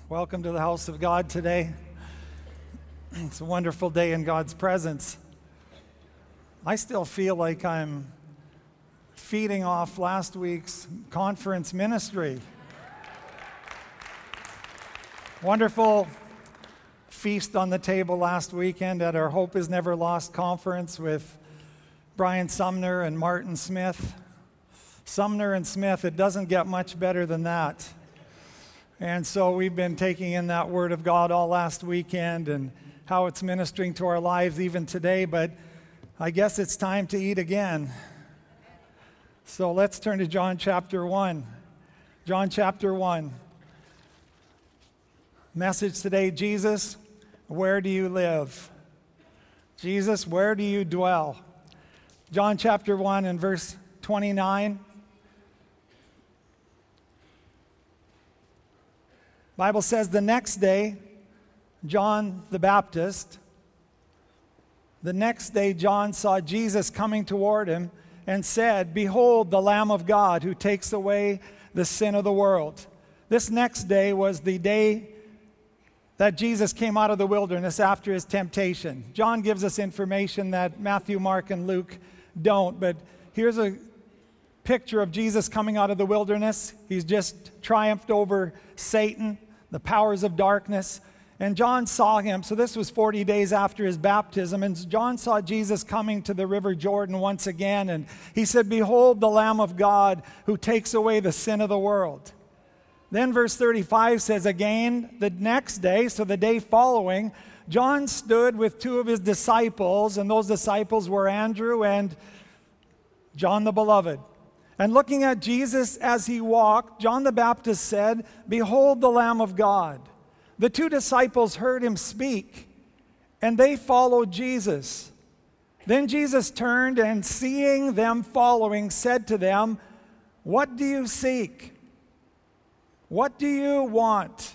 Welcome to the house of God today. It's a wonderful day in God's presence. I still feel like I'm feeding off last week's conference ministry. Wonderful feast on the table last weekend at our Hope is Never Lost conference with Brian Sumner and Martin Smith. Sumner and Smith, it doesn't get much better than that. And so we've been taking in that Word of God all last weekend and how it's ministering to our lives even today, but I guess it's time to eat again. So let's turn to John chapter 1. John chapter 1. Message today, Jesus, where do you live? Jesus, where do you dwell? John chapter 1 and verse 29. Bible says the next day, John saw Jesus coming toward him and said, "Behold, the Lamb of God who takes away the sin of the world." This next day was the day that Jesus came out of the wilderness after his temptation. John gives us information that Matthew, Mark, and Luke don't, but here's a picture of Jesus coming out of the wilderness. He's just triumphed over Satan, the powers of darkness, and John saw him. So this was 40 days after his baptism, and John saw Jesus coming to the river Jordan once again, and he said, "Behold the Lamb of God who takes away the sin of the world." Then verse 35 says, again, the next day, so the day following, John stood with two of his disciples, and those disciples were Andrew and John the Beloved. And looking at Jesus as he walked, John the Baptist said, "Behold the Lamb of God." The two disciples heard him speak, and they followed Jesus. Then Jesus turned and, seeing them following, said to them, "What do you seek? What do you want?"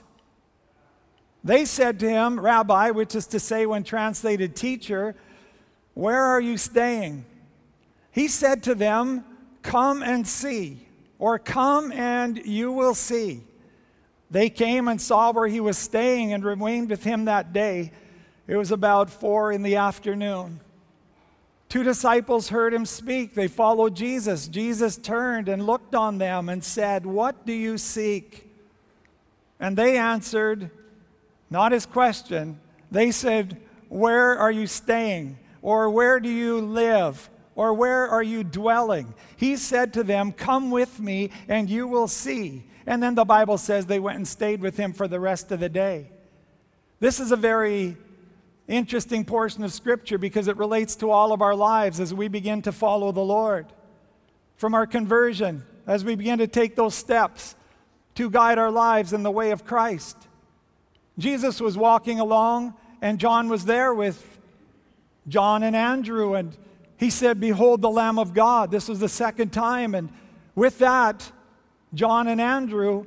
They said to him, "Rabbi," which is to say when translated teacher, "where are you staying?" He said to them, "Come and see," or "Come and you will see." They came and saw where he was staying and remained with him that day. It was about 4 p.m. Two disciples heard him speak. They followed Jesus. Jesus turned and looked on them and said, "What do you seek?" And they answered, not his question. They said, "Where are you staying?" Or "Where do you live?" Or "Where are you dwelling?" He said to them, "Come with me and you will see." And then the Bible says they went and stayed with him for the rest of the day. This is a very interesting portion of Scripture because it relates to all of our lives as we begin to follow the Lord. From our conversion, as we begin to take those steps to guide our lives in the way of Christ. Jesus was walking along and John was there with John and Andrew, and he said, "Behold the Lamb of God." This was the second time, and with that, John and Andrew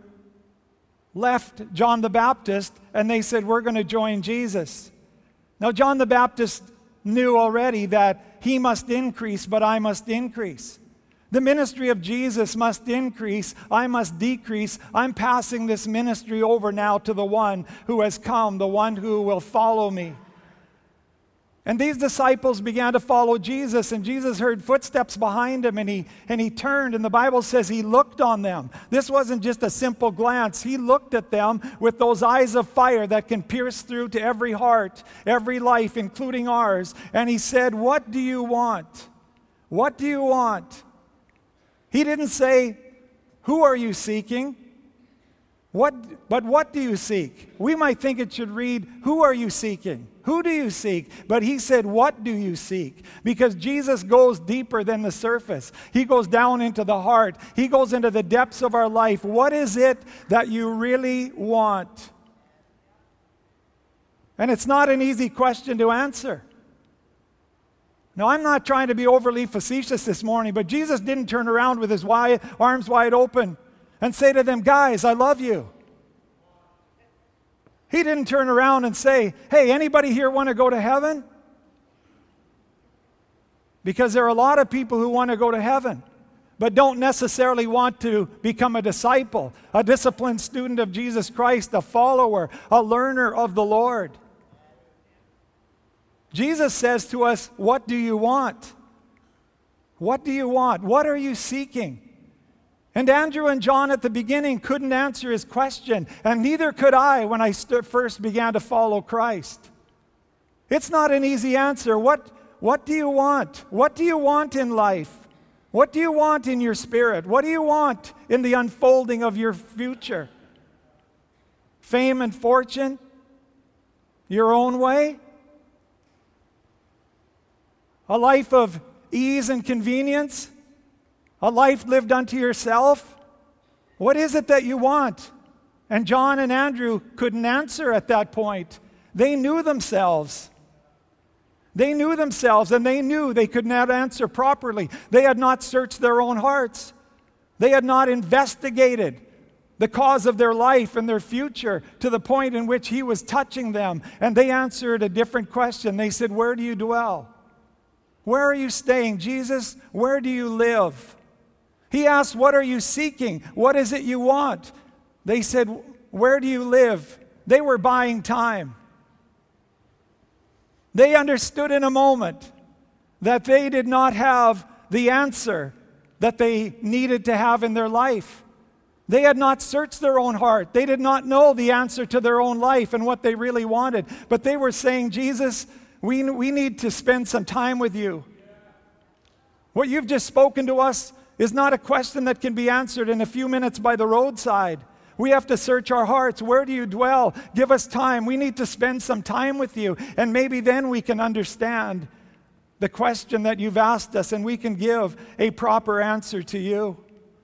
left John the Baptist, and they said, "We're going to join Jesus." Now, John the Baptist knew already that he must increase, but I must increase. The ministry of Jesus must increase, I must decrease. I'm passing this ministry over now to the one who has come, the one who will follow me. And these disciples began to follow Jesus, and Jesus heard footsteps behind him, and he turned, and the Bible says he looked on them. This wasn't just a simple glance. He looked at them with those eyes of fire that can pierce through to every heart, every life, including ours. And he said, "What do you want? What do you want?" He didn't say, "Who are you seeking?" But what do you seek? We might think it should read, "Who are you seeking? Who do you seek?" But he said, "What do you seek?" Because Jesus goes deeper than the surface. He goes down into the heart. He goes into the depths of our life. What is it that you really want? And it's not an easy question to answer. Now, I'm not trying to be overly facetious this morning, but Jesus didn't turn around with his arms wide open and say to them, "Guys, I love you." He didn't turn around and say, "Hey, anybody here want to go to heaven?" Because there are a lot of people who want to go to heaven. but don't necessarily want to become a disciple, a disciplined student of Jesus Christ, a follower, a learner of the Lord. Jesus says to us, what do you want? What do you want? What are you seeking? And Andrew and John at the beginning couldn't answer his question, and neither could I when I first began to follow Christ. It's not an easy answer. What do you want? What do you want in life? What do you want in your spirit? What do you want in the unfolding of your future? Fame and fortune? Your own way? A life of ease and convenience? A life lived unto yourself? What is it that you want? And John and Andrew couldn't answer at that point. They knew themselves. They knew themselves, and they knew they could not answer properly. They had not searched their own hearts. They had not investigated the cause of their life and their future to the point in which he was touching them. And they answered a different question. They said, where do you dwell? Where are you staying? Jesus, where do you live? He asked, what are you seeking? What is it you want? They said, where do you live? They were buying time. They understood in a moment that they did not have the answer that they needed to have in their life. They had not searched their own heart. They did not know the answer to their own life and what they really wanted. But they were saying, Jesus, we need to spend some time with you. What you've just spoken to us is not a question that can be answered in a few minutes by the roadside. We have to search our hearts. Where do you dwell? Give us time. We need to spend some time with you. And maybe then we can understand the question that you've asked us, and we can give a proper answer to you.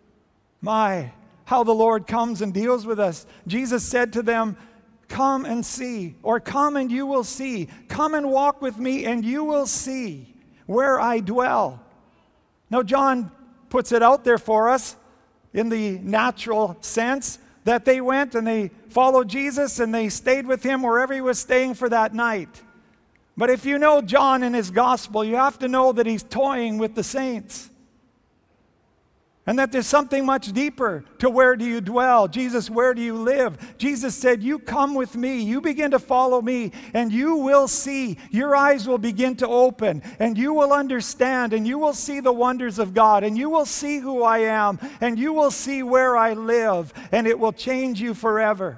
My, how the Lord comes and deals with us. Jesus said to them, come and see, or come and you will see. Come and walk with me and you will see where I dwell. Now, John puts it out there for us in the natural sense that they went and they followed Jesus and they stayed with him wherever he was staying for that night. But if you know John and his gospel, you have to know that he's toying with the saints. And that there's something much deeper to where do you dwell? Jesus, where do you live? Jesus said, you come with me, you begin to follow me, and you will see, your eyes will begin to open, and you will understand, and you will see the wonders of God, and you will see who I am, and you will see where I live, and it will change you forever.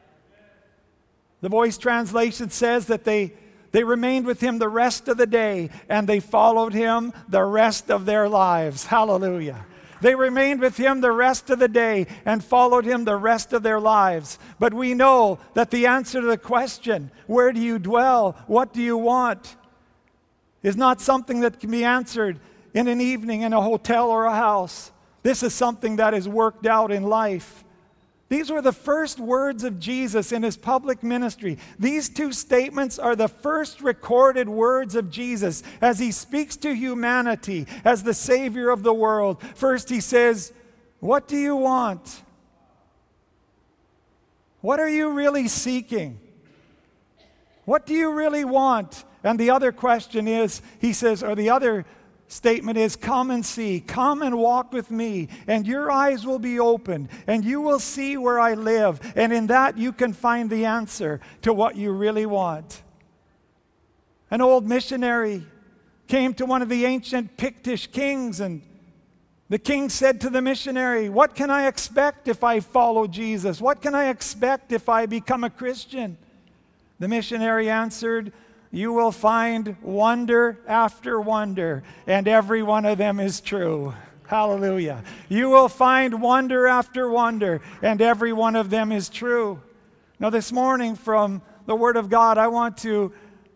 The Voice translation says that they remained with him the rest of the day, and they followed him the rest of their lives. Hallelujah. They remained with him the rest of the day and followed him the rest of their lives. But we know that the answer to the question, where do you dwell? What do you want? Is not something that can be answered in an evening in a hotel or a house. This is something that is worked out in life. These were the first words of Jesus in his public ministry. These two statements are the first recorded words of Jesus as he speaks to humanity as the Savior of the world. First he says, what do you want? What are you really seeking? What do you really want? And the other question is, he says, or the other statement is, come and see, come and walk with me, and your eyes will be opened, and you will see where I live, and in that you can find the answer to what you really want. An old missionary came to one of the ancient Pictish kings, and the king said to the missionary, what can I expect if I follow Jesus? What can I expect if I become a Christian? The missionary answered, you will find wonder after wonder, and every one of them is true. Hallelujah. You will find wonder after wonder, and every one of them is true. Now this morning from the Word of God, I want to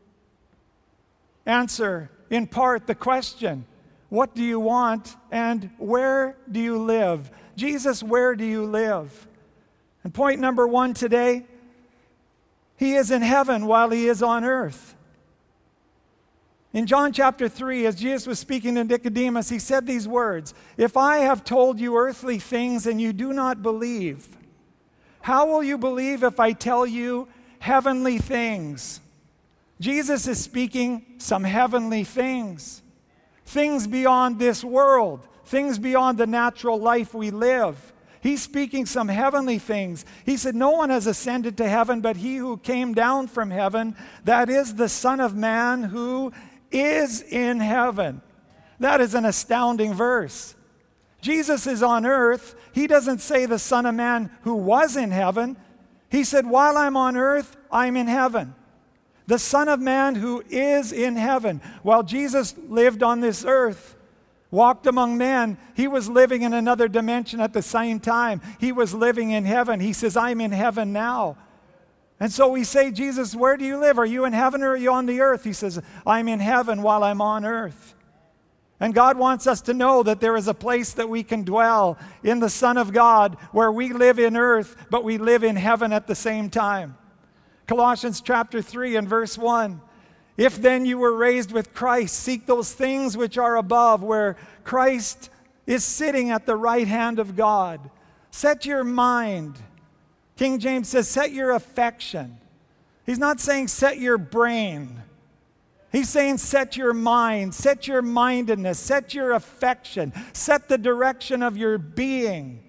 answer in part the question, what do you want and where do you live? Jesus, where do you live? And point number one today, he is in heaven while he is on earth. In John chapter 3, as Jesus was speaking to Nicodemus, he said these words, if I have told you earthly things and you do not believe, how will you believe if I tell you heavenly things? Jesus is speaking some heavenly things, things beyond this world, things beyond the natural life we live. He's speaking some heavenly things. He said, no one has ascended to heaven but he who came down from heaven, that is the Son of Man who is in heaven. That is an astounding verse. Jesus is on earth. He doesn't say the Son of Man who was in heaven. He said, while I'm on earth, I'm in heaven. The Son of Man who is in heaven. While Jesus lived on this earth, walked among men, he was living in another dimension at the same time. He was living in heaven. He says, I'm in heaven now. And so we say, Jesus, where do you live? Are you in heaven or are you on the earth? He says, I'm in heaven while I'm on earth. And God wants us to know that there is a place that we can dwell in the Son of God where we live in earth, but we live in heaven at the same time. Colossians chapter 3 and verse 1. If then you were raised with Christ, seek those things which are above, where Christ is sitting at the right hand of God. Set your mind. King James says, set your affection. He's not saying set your brain. He's saying set your mind, set your mindedness, set your affection, set the direction of your being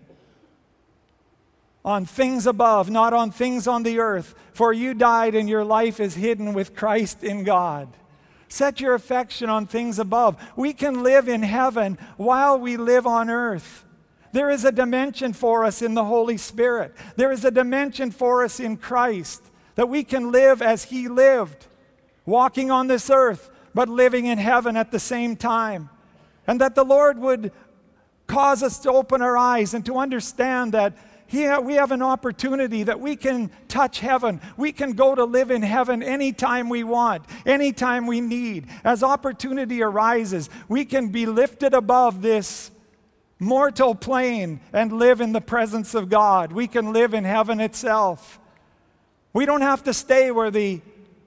on things above, not on things on the earth. For you died and your life is hidden with Christ in God. Set your affection on things above. We can live in heaven while we live on earth. There is a dimension for us in the Holy Spirit. There is a dimension for us in Christ that we can live as He lived, walking on this earth, but living in heaven at the same time. And that the Lord would cause us to open our eyes and to understand that we have an opportunity that we can touch heaven. We can go to live in heaven anytime we want, anytime we need. As opportunity arises, we can be lifted above this mortal plane and live in the presence of God. We can live in heaven itself. We don't have to stay where the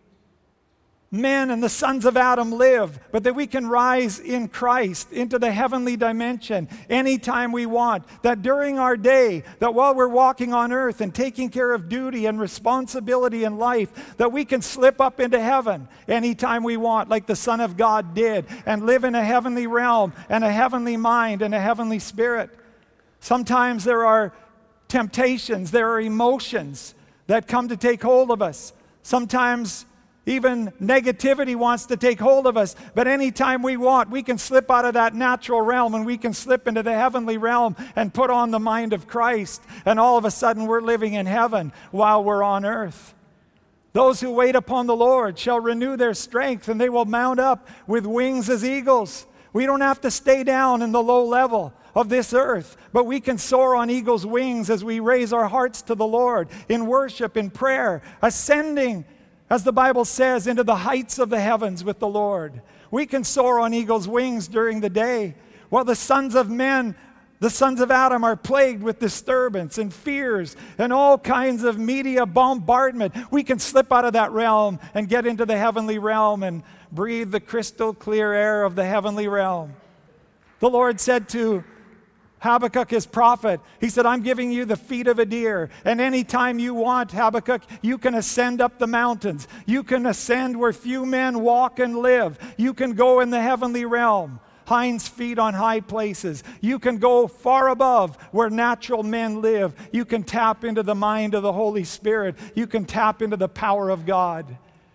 men and the sons of Adam live, but that we can rise in Christ into the heavenly dimension anytime we want. That during our day, that while we're walking on earth and taking care of duty and responsibility in life, that we can slip up into heaven anytime we want, like the Son of God did, and live in a heavenly realm and a heavenly mind and a heavenly spirit. Sometimes there are temptations, there are emotions that come to take hold of us. Sometimes even negativity wants to take hold of us. But anytime we want, we can slip out of that natural realm and we can slip into the heavenly realm and put on the mind of Christ. And all of a sudden we're living in heaven while we're on earth. Those who wait upon the Lord shall renew their strength, and they will mount up with wings as eagles. We don't have to stay down in the low level of this earth, but we can soar on eagle's wings as we raise our hearts to the Lord in worship, in prayer, ascending, as the Bible says, into the heights of the heavens with the Lord. We can soar on eagle's wings during the day, while the sons of men, the sons of Adam, are plagued with disturbance and fears and all kinds of media bombardment. We can slip out of that realm and get into the heavenly realm and breathe the crystal clear air of the heavenly realm. The Lord said to Habakkuk, his prophet, he said, I'm giving you the feet of a deer. And anytime you want, Habakkuk, you can ascend up the mountains. You can ascend where few men walk and live. You can go in the heavenly realm, hinds feet on high places. You can go far above where natural men live. You can tap into the mind of the Holy Spirit. You can tap into the power of God.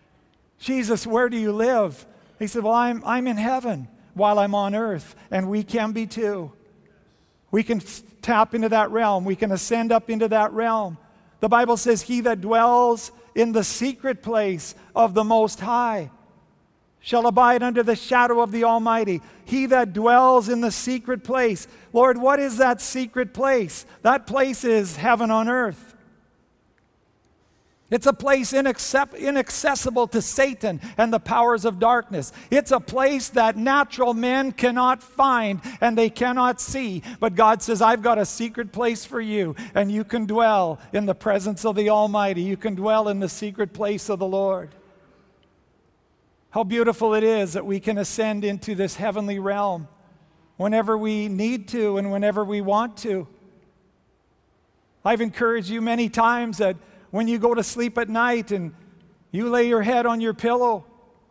Jesus, where do you live? He said, well, I'm in heaven while I'm on earth, and we can be too. We can tap into that realm. We can ascend up into that realm. The Bible says, he that dwells in the secret place of the Most High shall abide under the shadow of the Almighty. He that dwells in the secret place. Lord, what is that secret place? That place is heaven on earth. It's a place inaccessible to Satan and the powers of darkness. It's a place that natural men cannot find and they cannot see. But God says, I've got a secret place for you, and you can dwell in the presence of the Almighty. You can dwell in the secret place of the Lord. How beautiful it is that we can ascend into this heavenly realm whenever we need to and whenever we want to. I've encouraged you many times that when you go to sleep at night and you lay your head on your pillow,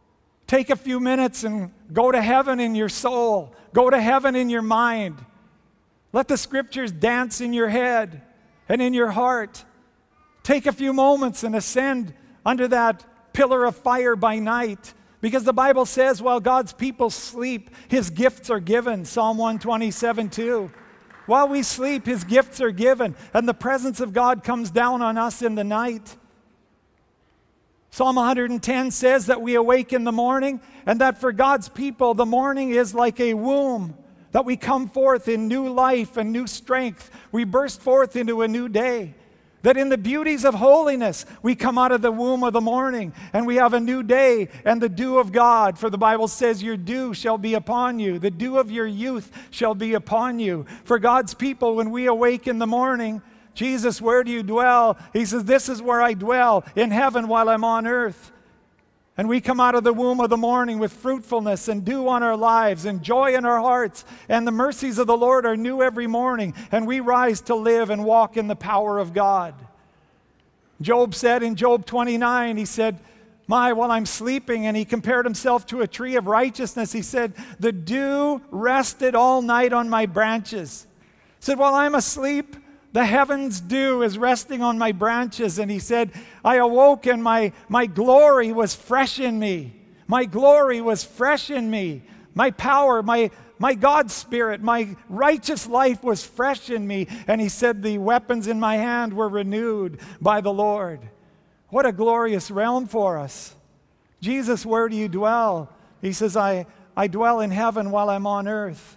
Take a few minutes and go to heaven in your soul. Go to heaven in your mind. Let the scriptures dance in your head and in your heart. Take a few moments and ascend under that pillar of fire by night. Because the Bible says, while God's people sleep, His gifts are given. Psalm 127:2. While we sleep, His gifts are given, and the presence of God comes down on us in the night. Psalm 110 says that we awake in the morning, and that for God's people, the morning is like a womb, that we come forth in new life and new strength. We burst forth into a new day. That in the beauties of holiness, we come out of the womb of the morning, and we have a new day and the dew of God. For the Bible says, your dew shall be upon you. The dew of your youth shall be upon you. For God's people, when we awake in the morning, Jesus, where do you dwell? He says, this is where I dwell, in heaven while I'm on earth. And we come out of the womb of the morning with fruitfulness and dew on our lives and joy in our hearts. And the mercies of the Lord are new every morning. And we rise to live and walk in the power of God. Job said in Job 29, he said, while I'm sleeping, and he compared himself to a tree of righteousness, he said, the dew rested all night on my branches. He said, while I'm asleep, the heavens dew is resting on my branches. And he said, I awoke and my glory was fresh in me. My glory was fresh in me. My power, my God spirit, my righteous life was fresh in me. And he said, the weapons in my hand were renewed by the Lord. What a glorious realm for us. Jesus, where do you dwell? He says, I dwell in heaven while I'm on earth.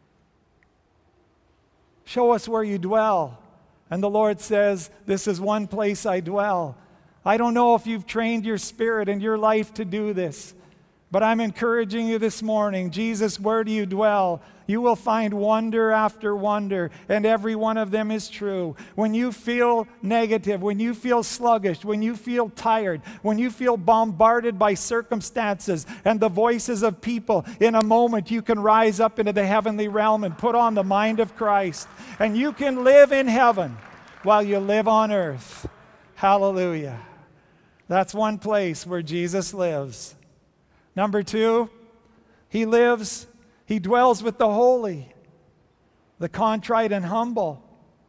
Show us where you dwell. And the Lord says, this is one place I dwell. I don't know if you've trained your spirit and your life to do this, but I'm encouraging you this morning. Jesus, where do you dwell? You will find wonder after wonder, and every one of them is true. When you feel negative, when you feel sluggish, when you feel tired, when you feel bombarded by circumstances and the voices of people, in a moment you can rise up into the heavenly realm and put on the mind of Christ. And you can live in heaven while you live on earth. Hallelujah. That's one place where Jesus lives. Number 2, He dwells with the holy, the contrite and humble.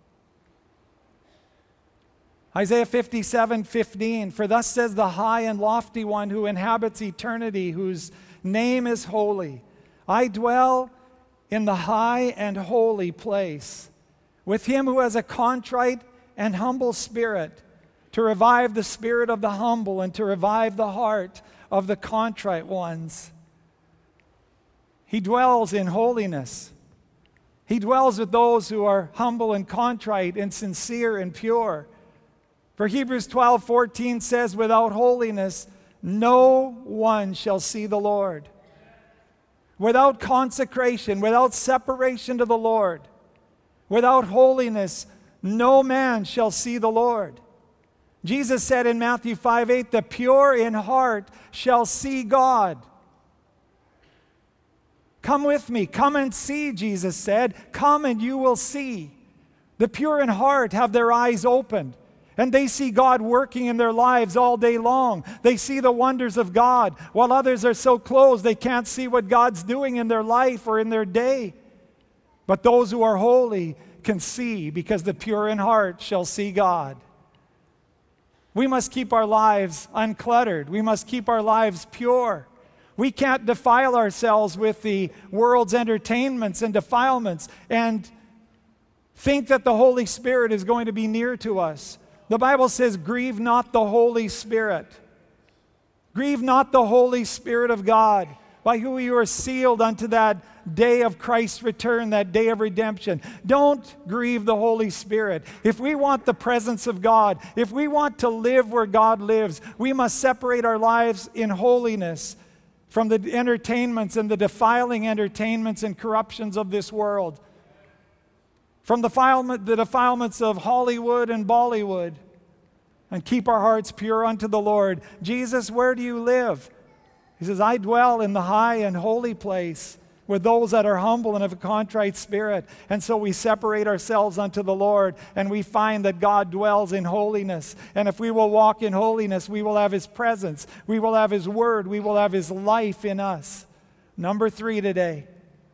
Isaiah 57:15, for thus says the high and lofty one who inhabits eternity, whose name is holy. I dwell in the high and holy place, with him who has a contrite and humble spirit, to revive the spirit of the humble and to revive the heart of the contrite ones. He dwells in holiness. He dwells with those who are humble and contrite and sincere and pure. For Hebrews 12:14 says, without holiness, no one shall see the Lord. Without consecration, without separation to the Lord, without holiness, no man shall see the Lord. Jesus said in Matthew 5:8, the pure in heart shall see God. Come with me, come and see, Jesus said. Come and you will see. The pure in heart have their eyes opened, and they see God working in their lives all day long. They see the wonders of God, while others are so closed they can't see what God's doing in their life or in their day. But those who are holy can see, because the pure in heart shall see God. We must keep our lives uncluttered. We must keep our lives pure. We can't defile ourselves with the world's entertainments and defilements and think that the Holy Spirit is going to be near to us. The Bible says, grieve not the Holy Spirit. Grieve not the Holy Spirit of God, by whom you are sealed unto that day of Christ's return, that day of redemption. Don't grieve the Holy Spirit. If we want the presence of God, if we want to live where God lives, we must separate our lives in holiness from the entertainments and the defiling entertainments and corruptions of this world, from the defilements of Hollywood and Bollywood, and keep our hearts pure unto the Lord. Jesus, where do you live? He says, I dwell in the high and holy place, with those that are humble and of a contrite spirit. And so we separate ourselves unto the Lord, and we find that God dwells in holiness. And if we will walk in holiness, we will have His presence, we will have His word, we will have His life in us. Number 3 today.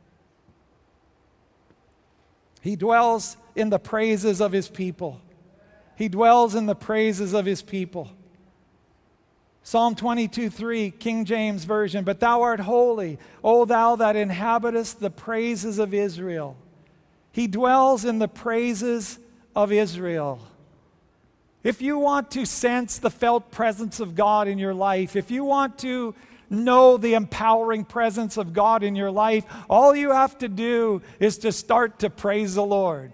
He dwells in the praises of His people. He dwells in the praises of His people. Psalm 22:3, King James Version, but thou art holy, O thou that inhabitest the praises of Israel. He dwells in the praises of Israel. If you want to sense the felt presence of God in your life, if you want to know the empowering presence of God in your life, all you have to do is to start to praise the Lord.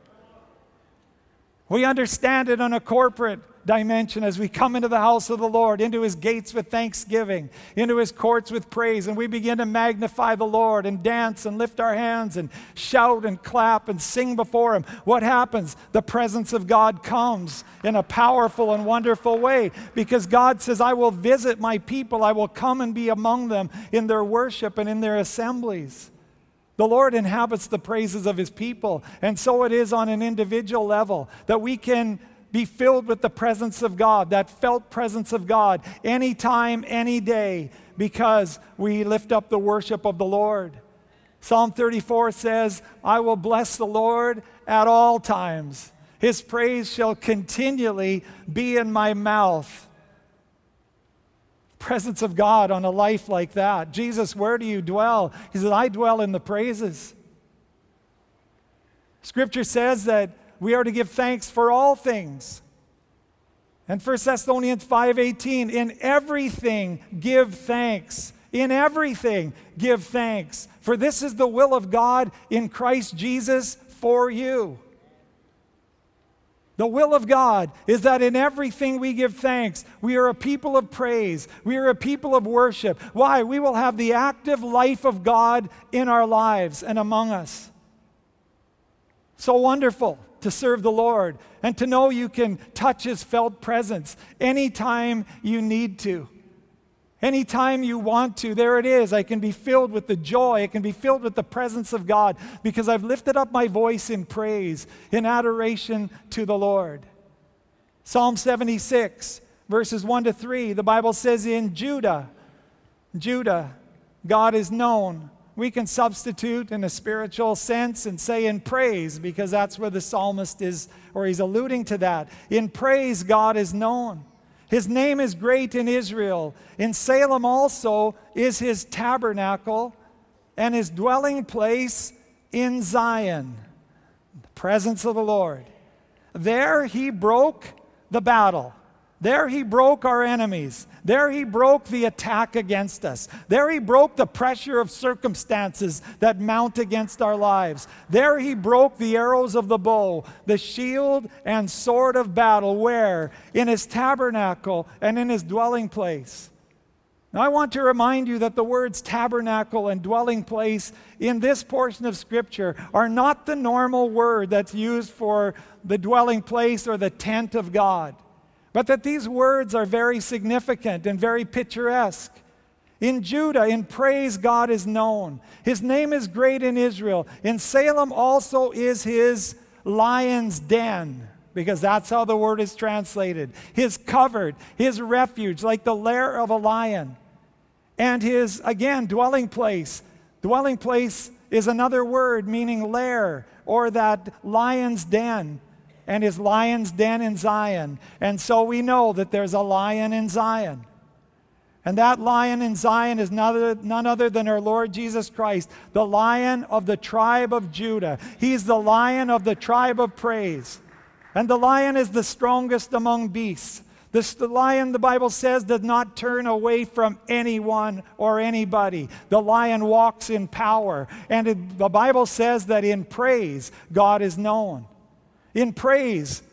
We understand it on a corporate dimension as we come into the house of the Lord, into His gates with thanksgiving, into His courts with praise, and we begin to magnify the Lord and dance and lift our hands and shout and clap and sing before Him. What happens? The presence of God comes in a powerful and wonderful way, because God says, I will visit my people, I will come and be among them in their worship and in their assemblies. The Lord inhabits the praises of His people, and so it is on an individual level that we can be filled with the presence of God, that felt presence of God, anytime, any day, because we lift up the worship of the Lord. Psalm 34 says, I will bless the Lord at all times. His praise shall continually be in my mouth. Presence of God on a life like that. Jesus, where do you dwell? He said, I dwell in the praises. Scripture says that we are to give thanks for all things. And 1 Thessalonians 5:18, in everything give thanks. In everything give thanks. For this is the will of God in Christ Jesus for you. The will of God is that in everything we give thanks. We are a people of praise. We are a people of worship. Why? We will have the active life of God in our lives and among us. So wonderful to serve the Lord and to know you can touch His felt presence anytime you need to. Anytime you want to, there it is. I can be filled with the joy. I can be filled with the presence of God because I've lifted up my voice in praise, in adoration to the Lord. Psalm 76, verses 1-3, the Bible says in Judah, God is known. We can substitute in a spiritual sense and say in praise, because that's where the psalmist is, or he's alluding to that. In praise, God is known. His name is great in Israel. In Salem also is His tabernacle and His dwelling place in Zion. The presence of the Lord. There He broke the battle. There He broke our enemies. There He broke the attack against us. There He broke the pressure of circumstances that mount against our lives. There He broke the arrows of the bow, the shield and sword of battle. Where? In His tabernacle and in His dwelling place. Now I want to remind you that the words tabernacle and dwelling place in this portion of Scripture are not the normal word that's used for the dwelling place or the tent of God. But that these words are very significant and very picturesque. In Judah, in praise, God is known. His name is great in Israel. In Salem also is His lion's den, because that's how the word is translated. His covered, His refuge, like the lair of a lion. And His, again, dwelling place. Dwelling place is another word meaning lair, or that lion's den. And His lion's den in Zion. And so we know that there's a lion in Zion. And that lion in Zion is none other than our Lord Jesus Christ, the Lion of the tribe of Judah. He's the Lion of the tribe of praise. And the lion is the strongest among beasts. The lion, the Bible says, does not turn away from anyone or anybody. The lion walks in power. And the Bible says that in praise, God is known. In praise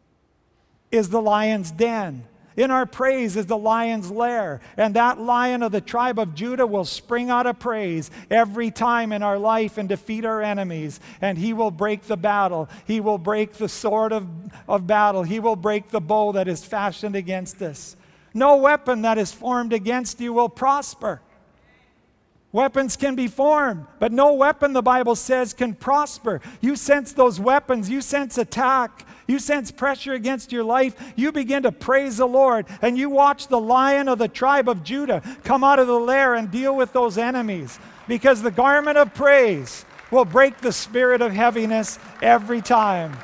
is the lion's den. In our praise is the lion's lair. And that lion of the tribe of Judah will spring out of praise every time in our life and defeat our enemies. And He will break the battle. He will break the sword of battle. He will break the bow that is fashioned against us. No weapon that is formed against you will prosper. Weapons can be formed, but no weapon, the Bible says, can prosper. You sense those weapons. You sense attack. You sense pressure against your life. You begin to praise the Lord, and you watch the Lion of the tribe of Judah come out of the lair and deal with those enemies, because the garment of praise will break the spirit of heaviness every time.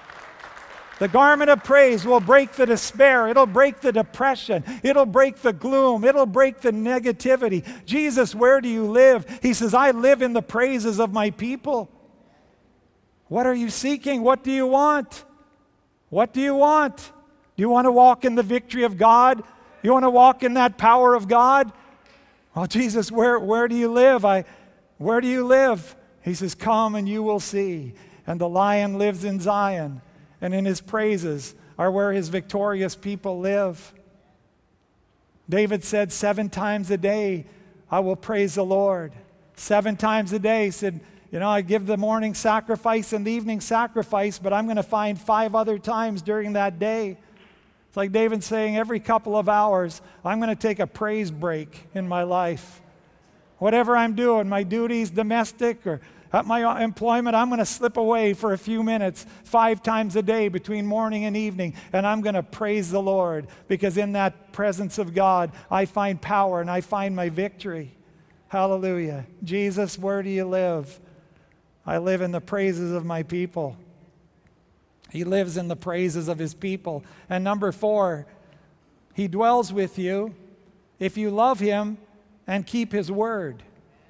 The garment of praise will break the despair. It'll break the depression. It'll break the gloom. It'll break the negativity. Jesus, where do you live? He says, I live in the praises of my people. What are you seeking? What do you want? What do you want? Do you want to walk in the victory of God? You want to walk in that power of God? Well, Jesus, where do you live? Where do you live? He says, come and you will see. And the Lion lives in Zion. And in his praises are where his victorious people live. David said 7 times a day, I will praise the Lord. 7 times a day. He said, I give the morning sacrifice and the evening sacrifice, but I'm going to find 5 other times during that day. It's like David saying, every couple of hours, I'm going to take a praise break in my life. Whatever I'm doing, my duties, domestic or at my employment, I'm going to slip away for a few minutes 5 times a day between morning and evening, and I'm going to praise the Lord, because in that presence of God, I find power and I find my victory. Hallelujah. Jesus, where do you live? I live in the praises of my people. He lives in the praises of his people. And number 4, he dwells with you if you love him and keep his word.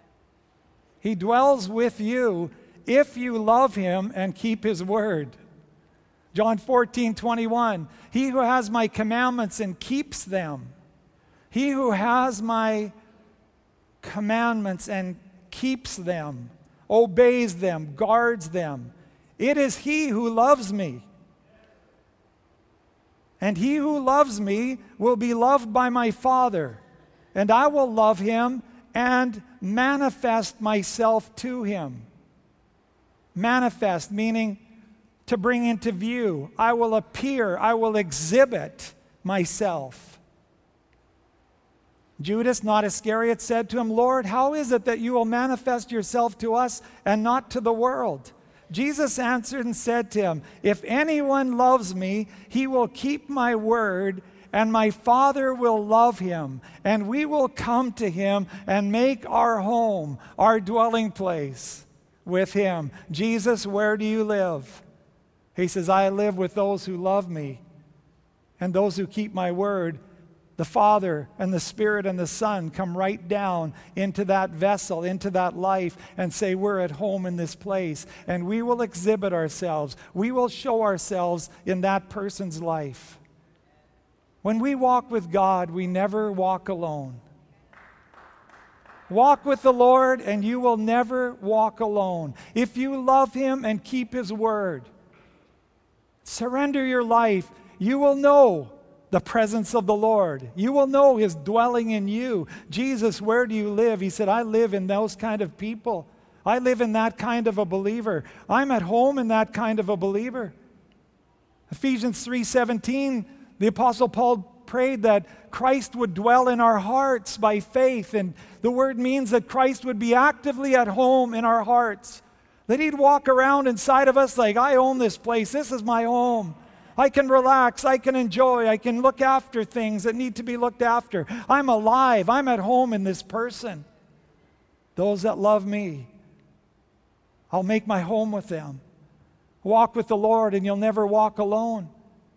He dwells with you if you love him and keep his word. John 14:21, he who has my commandments and keeps them, he who has my commandments and keeps them, obeys them, guards them, it is he who loves me. And he who loves me will be loved by my Father, and I will love him and manifest myself to him. Manifest, meaning to bring into view. I will appear, I will exhibit myself. Judas, not Iscariot, said to him, Lord, how is it that you will manifest yourself to us and not to the world? Jesus answered and said to him, if anyone loves me, he will keep my word, and my Father will love him, and we will come to him and make our home, our dwelling place with him. Jesus, where do you live? He says, I live with those who love me and those who keep my word. The Father and the Spirit and the Son come right down into that vessel, into that life, and say, we're at home in this place, and we will exhibit ourselves. We will show ourselves in that person's life. When we walk with God, we never walk alone. Walk with the Lord, and you will never walk alone. If you love him and keep his word, surrender your life, you will know the presence of the Lord. You will know his dwelling in you. Jesus, where do you live? He said, I live in those kind of people. I live in that kind of a believer. I'm at home in that kind of a believer. Ephesians 3:17, the Apostle Paul prayed that Christ would dwell in our hearts by faith. And the word means that Christ would be actively at home in our hearts. That he'd walk around inside of us like, I own this place. This is my home. I can relax. I can enjoy. I can look after things that need to be looked after. I'm alive. I'm at home in this person. Those that love me, I'll make my home with them. Walk with the Lord, and you'll never walk alone.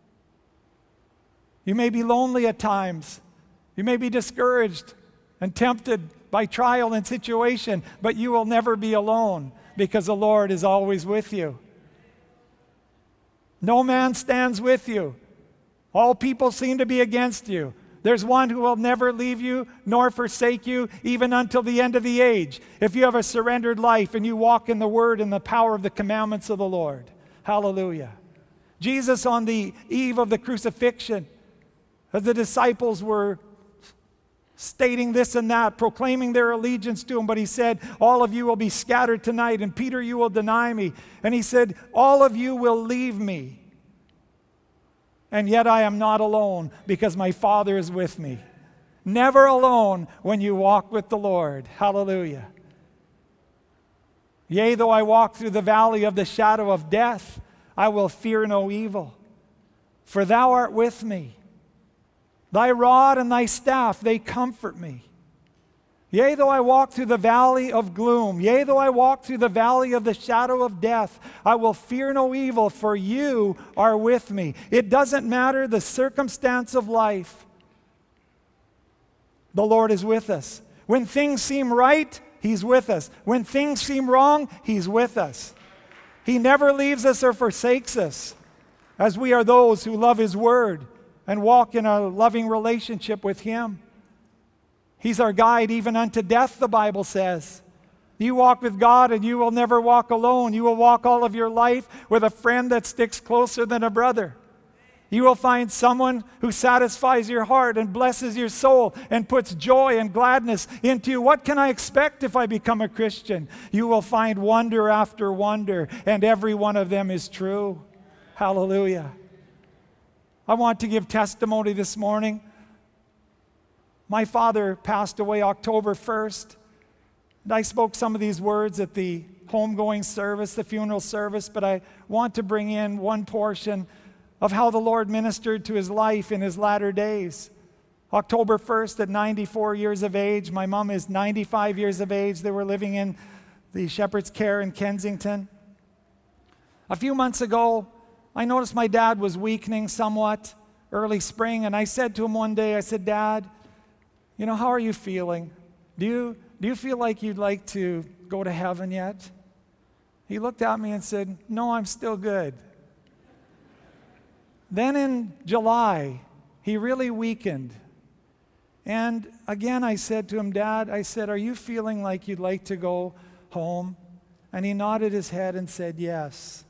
You may be lonely at times. You may be discouraged and tempted by trial and situation, but you will never be alone, because the Lord is always with you. No man stands with you. All people seem to be against you. There's one who will never leave you nor forsake you, even until the end of the age, if you have a surrendered life and you walk in the word and the power of the commandments of the Lord. Hallelujah. Jesus, on the eve of the crucifixion, as the disciples were stating this and that, proclaiming their allegiance to him, but he said, all of you will be scattered tonight, and Peter, you will deny me. And he said, all of you will leave me, and yet I am not alone, because my Father is with me. never alone when you walk with the Lord. Hallelujah. Yea, though I walk through the valley of the shadow of death, I will fear no evil, for thou art with me. Thy rod and thy staff, they comfort me. Yea, though I walk through the valley of gloom, yea, though I walk through the valley of the shadow of death, I will fear no evil, for you are with me. It doesn't matter the circumstance of life. The Lord is with us. When things seem right, He's with us. When things seem wrong, He's with us. He never leaves us or forsakes us, as we are those who love His Word and walk in a loving relationship with Him. He's our guide even unto death, the Bible says. You walk with God and you will never walk alone. You will walk all of your life with a friend that sticks closer than a brother. You will find someone who satisfies your heart and blesses your soul and puts joy and gladness into you. What can I expect if I become a Christian? You will find wonder after wonder, and every one of them is true. Hallelujah. I want to give testimony this morning. My father passed away October 1st. And I spoke some of these words at the homegoing service, the funeral service, but I want to bring in one portion of how the Lord ministered to his life in his latter days. October 1st, at 94 years of age, my mom is 95 years of age. They were living in the Shepherd's Care in Kensington. A few months ago, I noticed my dad was weakening somewhat, early spring, and I said to him one day, I said, Dad, how are you feeling? Do you feel like you'd like to go to heaven yet? He looked at me and said, No, I'm still good. Then in July, he really weakened. And again, I said to him, Dad, are you feeling like you'd like to go home? And he nodded his head and said, yes.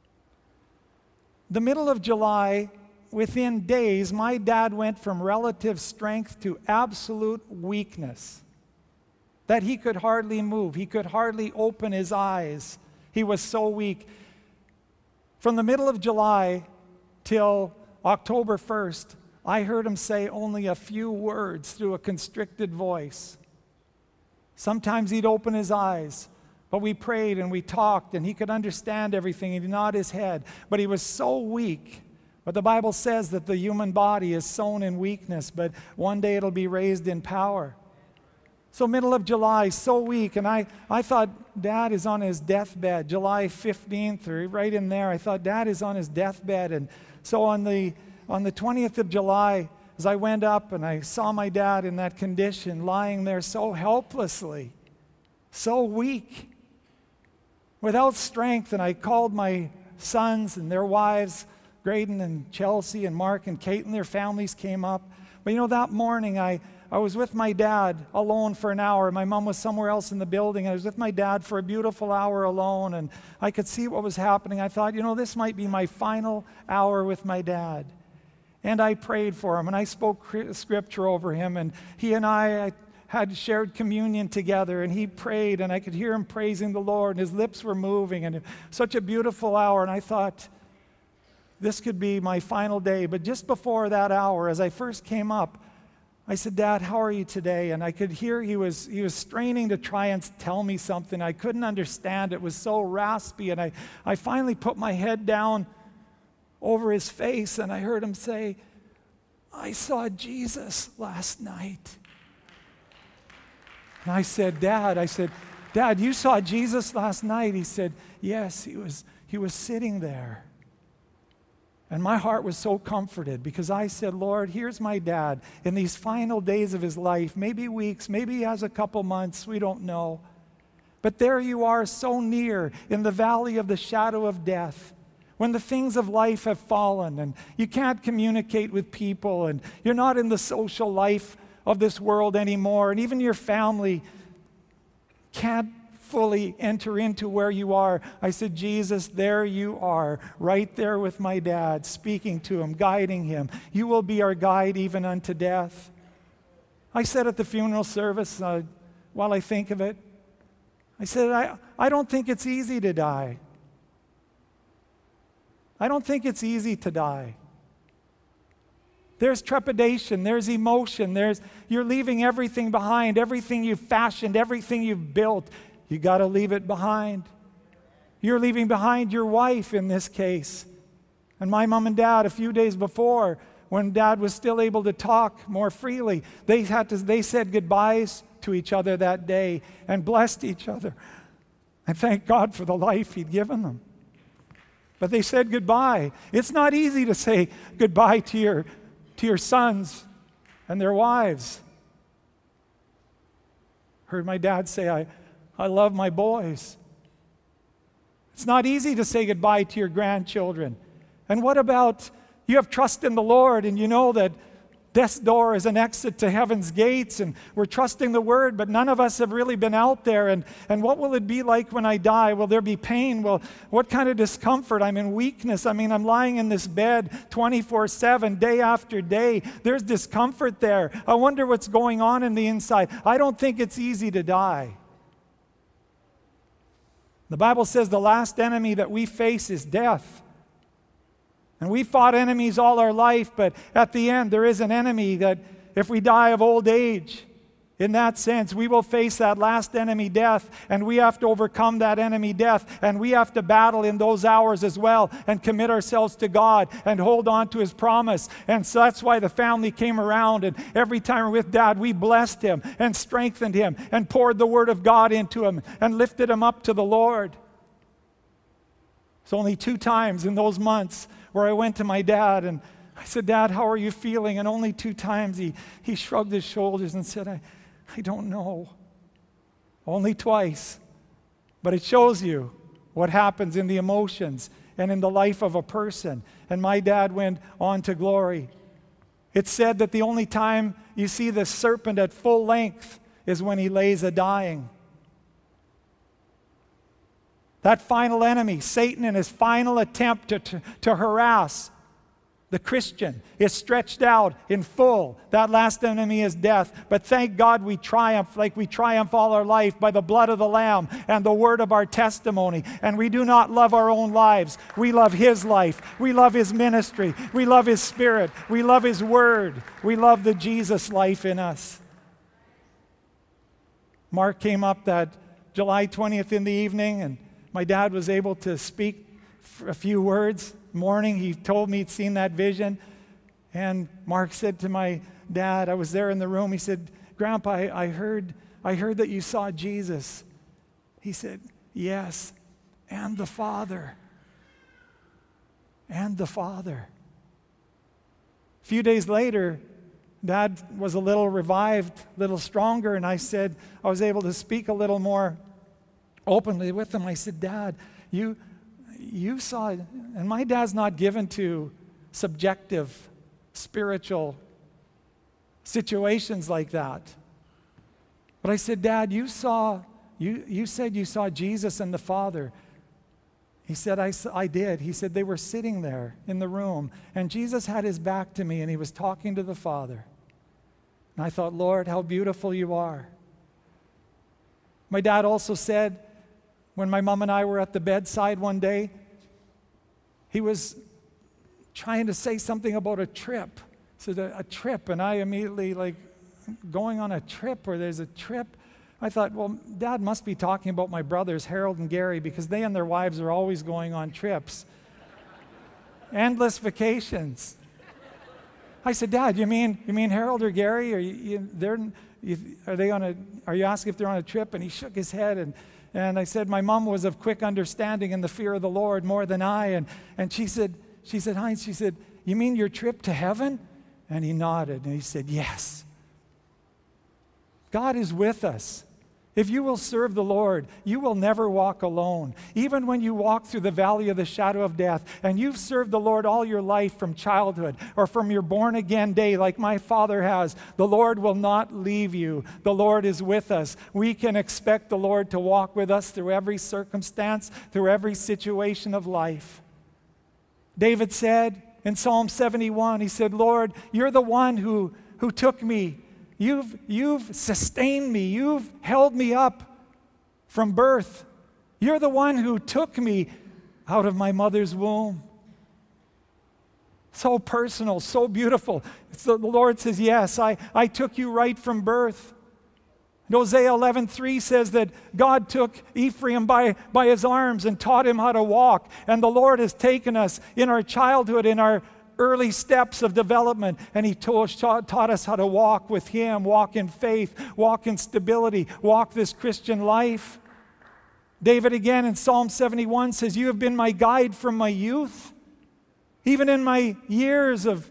The middle of July, within days, my dad went from relative strength to absolute weakness, that he could hardly move. He could hardly open his eyes. He was so weak. From the middle of July till October 1st, I heard him say only a few words through a constricted voice. Sometimes he'd open his eyes, but we prayed and we talked, and he could understand everything. He'd nod his head, but he was so weak. But the Bible says that the human body is sown in weakness, but one day it'll be raised in power. So middle of July, so weak, and I thought Dad is on his deathbed. July 15th, or right in there, I thought Dad is on his deathbed. And so on the 20th of July, as I went up and I saw my dad in that condition, lying there so helplessly, so weak, without strength, and I called my sons and their wives, Graydon and Chelsea and Mark and Kate, and their families came up. But that morning I was with my dad alone for an hour. My mom was somewhere else in the building. I was with my dad for a beautiful hour alone, and I could see what was happening. I thought, this might be my final hour with my dad. And I prayed for him, and I spoke scripture over him, and he and I had shared communion together, and he prayed, and I could hear him praising the Lord, and his lips were moving, and such a beautiful hour. And I thought, this could be my final day. But just before that hour, as I first came up, I said, Dad, how are you today? And I could hear he was straining to try and tell me something. I couldn't understand. It was so raspy. And I finally put my head down over his face, and I heard him say, I saw Jesus last night. And I said, Dad, you saw Jesus last night? He said, yes, he was sitting there. And my heart was so comforted, because I said, Lord, here's my dad in these final days of his life, maybe weeks, maybe he has a couple months, we don't know. But there you are, so near in the valley of the shadow of death, when the things of life have fallen and you can't communicate with people and you're not in the social life of this world anymore, and even your family can't fully enter into where you are. I said, Jesus, there you are, right there with my dad, speaking to him, guiding him. You will be our guide even unto death. I said at the funeral service, while I think of it, I said, I don't think it's easy to die. I don't think it's easy to die. There's trepidation, there's emotion, you're leaving everything behind, everything you've fashioned, everything you've built. You got to leave it behind. You're leaving behind your wife in this case. And my mom and dad, a few days before, when Dad was still able to talk more freely, they said goodbyes to each other that day and blessed each other. And thank God for the life He'd given them. But they said goodbye. It's not easy to say goodbye to your sons and their wives. Heard my dad say, I love my boys. It's not easy to say goodbye to your grandchildren. And what about you have trust in the Lord and you know that death's door is an exit to heaven's gates and we're trusting the Word, but none of us have really been out there. And what will it be like when I die? Will there be pain? Well, what kind of discomfort? I'm in weakness. I'm lying in this bed 24/7, day after day. There's discomfort there. I wonder what's going on in the inside. I don't think it's easy to die. The Bible says the last enemy that we face is death. And we fought enemies all our life, but at the end there is an enemy that if we die of old age, in that sense, we will face that last enemy, death, and we have to overcome that enemy, death, and we have to battle in those hours as well and commit ourselves to God and hold on to His promise. And so that's why the family came around, and every time we're with Dad, we blessed him and strengthened him and poured the Word of God into him and lifted him up to the Lord. It's only 2 times in those months where I went to my dad and I said, Dad, how are you feeling? And only 2 times he shrugged his shoulders and said, I don't know. Only twice. But it shows you what happens in the emotions and in the life of a person. And my dad went on to glory. It's said that the only time you see the serpent at full length is when he lays a-dying. That final enemy, Satan, in his final attempt to harass the Christian, is stretched out in full. That last enemy is death. But thank God we triumph like we triumph all our life by the blood of the Lamb and the word of our testimony. And we do not love our own lives. We love His life. We love His ministry. We love His Spirit. We love His word. We love the Jesus life in us. Mark came up that July 20th in the evening, and my dad was able to speak a few words. Morning, he told me he'd seen that vision. And Mark said to my dad, I was there in the room, he said, Grandpa, I heard that you saw Jesus. He said, yes, and the Father. And the Father. A few days later, Dad was a little revived, a little stronger, and I was able to speak a little more openly with him. I said, Dad, you saw, and my dad's not given to subjective, spiritual situations like that. But I said, Dad, you said you saw Jesus and the Father. He said, I did. He said, they were sitting there in the room, and Jesus had His back to me, and He was talking to the Father. And I thought, Lord, how beautiful you are. My dad also said, when my mom and I were at the bedside one day, he was trying to say something about a trip. He said, a trip, and I immediately, going on a trip, or there's a trip. I thought, well, Dad must be talking about my brothers, Harold and Gary, because they and their wives are always going on trips. Endless vacations. I said, Dad, you mean Harold or Gary? Are you asking if they're on a trip? And he shook his head, and I said, my mom was of quick understanding and the fear of the Lord more than I. And she said, Heinz, she said, you mean your trip to heaven? And he nodded, and he said, yes. God is with us. If you will serve the Lord, you will never walk alone. Even when you walk through the valley of the shadow of death, and you've served the Lord all your life from childhood or from your born-again day like my father has, the Lord will not leave you. The Lord is with us. We can expect the Lord to walk with us through every circumstance, through every situation of life. David said in Psalm 71, he said, Lord, you're the one who took me. You've sustained me. You've held me up from birth. You're the one who took me out of my mother's womb. So personal, so beautiful. The Lord says, yes, I took you right from birth. And Hosea 11:3 says that God took Ephraim by his arms and taught him how to walk. And the Lord has taken us in our childhood, in our early steps of development, and He taught us how to walk with Him, walk in faith, walk in stability, walk this Christian life. David again in Psalm 71 says, you have been my guide from my youth. Even in my years of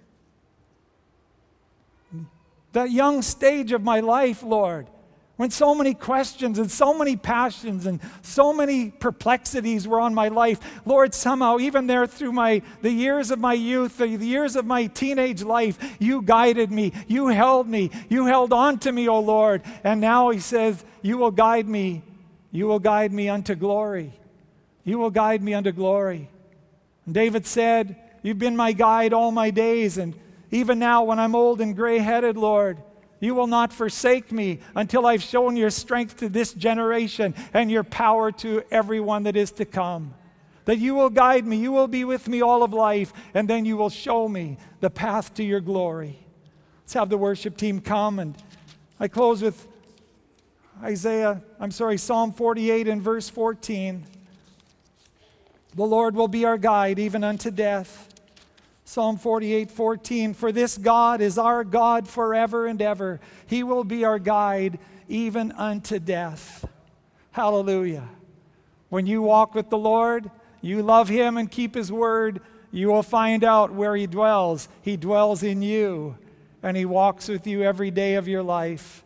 that young stage of my life, Lord, when so many questions and so many passions and so many perplexities were on my life, Lord, somehow, even there through the years of my youth, the years of my teenage life, you guided me, you held on to me, O Lord. And now He says, you will guide me unto glory. You will guide me unto glory. And David said, you've been my guide all my days, and even now when I'm old and gray-headed, Lord, you will not forsake me until I've shown your strength to this generation and your power to everyone that is to come. That you will guide me, you will be with me all of life, and then you will show me the path to your glory. Let's have the worship team come, and I close with Psalm 48 and verse 14. The Lord will be our guide even unto death. Psalm 48:14, for this God is our God forever and ever. He will be our guide even unto death. Hallelujah. When you walk with the Lord, you love Him and keep His word, you will find out where He dwells. He dwells in you, and He walks with you every day of your life.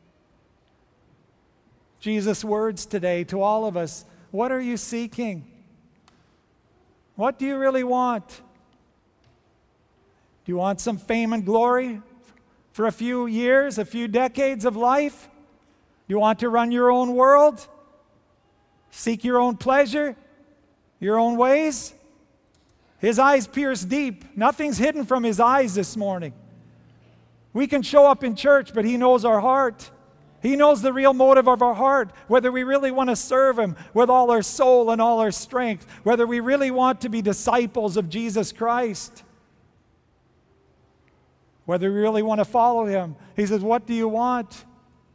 Jesus' words today to all of us, what are you seeking? What do you really want? Do you want some fame and glory for a few years, a few decades of life? Do you want to run your own world? Seek your own pleasure? Your own ways? His eyes pierce deep. Nothing's hidden from His eyes this morning. We can show up in church, but He knows our heart. He knows the real motive of our heart, whether we really want to serve Him with all our soul and all our strength, whether we really want to be disciples of Jesus Christ, whether we really want to follow Him. He says, what do you want?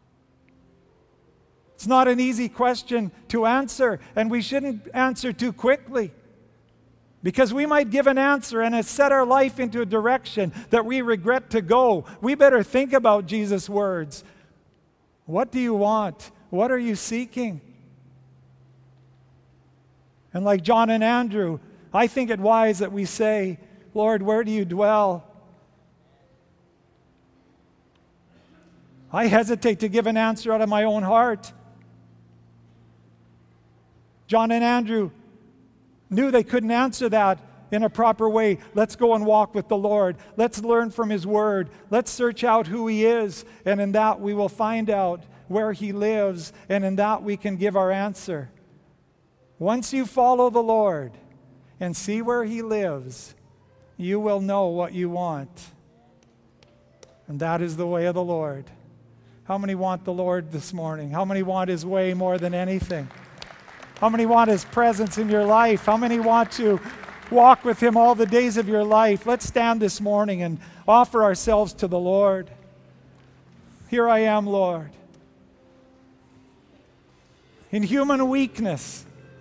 It's not an easy question to answer, and we shouldn't answer too quickly, because we might give an answer and it set our life into a direction that we regret to go. We better think about Jesus' words. What do you want? What are you seeking? And like John and Andrew, I think it wise that we say, Lord, where do you dwell? I hesitate to give an answer out of my own heart. John and Andrew knew they couldn't answer that in a proper way. Let's go and walk with the Lord. Let's learn from His word. Let's search out who He is, and in that we will find out where He lives, and in that we can give our answer. Once you follow the Lord and see where He lives, you will know what you want. And that is the way of the Lord. How many want the Lord this morning? How many want His way more than anything? How many want His presence in your life? How many want to walk with Him all the days of your life? Let's stand this morning and offer ourselves to the Lord. Here I am, Lord. In human weakness,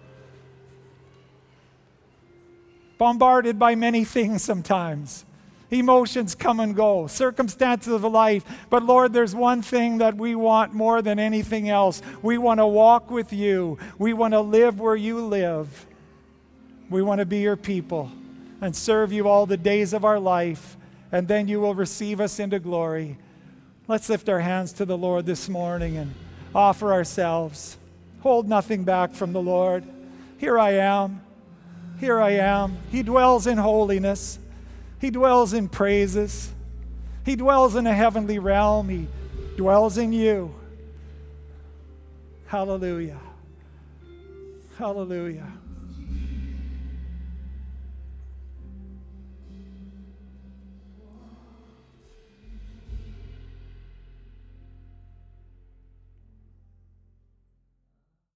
bombarded by many things sometimes. Emotions come and go, circumstances of life. But Lord, there's one thing that we want more than anything else. We want to walk with you. We want to live where you live. We want to be your people and serve you all the days of our life. And then you will receive us into glory. Let's lift our hands to the Lord this morning and offer ourselves. Hold nothing back from the Lord. Here I am. Here I am. He dwells in holiness. He dwells in praises. He dwells in a heavenly realm. He dwells in you. Hallelujah. Hallelujah.